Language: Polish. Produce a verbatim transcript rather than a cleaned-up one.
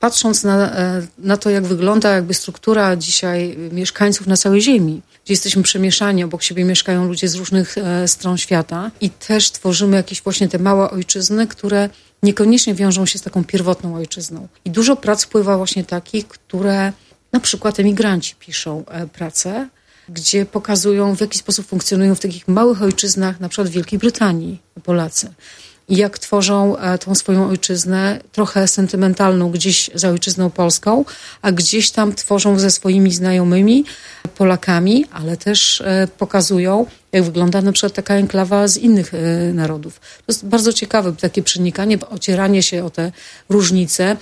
patrząc na, na to, jak wygląda jakby struktura dzisiaj mieszkańców na całej Ziemi, gdzie jesteśmy przemieszani, obok siebie mieszkają ludzie z różnych e, stron świata i też tworzymy jakieś właśnie te małe ojczyzny, które niekoniecznie wiążą się z taką pierwotną ojczyzną. I dużo prac wpływa właśnie takich, które na przykład emigranci piszą e, pracę, gdzie pokazują, w jaki sposób funkcjonują w takich małych ojczyznach, na przykład w Wielkiej Brytanii Polacy. I jak tworzą e, tą swoją ojczyznę, trochę sentymentalną gdzieś za ojczyzną polską, a gdzieś tam tworzą ze swoimi znajomymi, Polakami, ale też e, pokazują, jak wygląda na przykład taka enklawa z innych e, narodów. To jest bardzo ciekawe takie przenikanie, ocieranie się o te różnice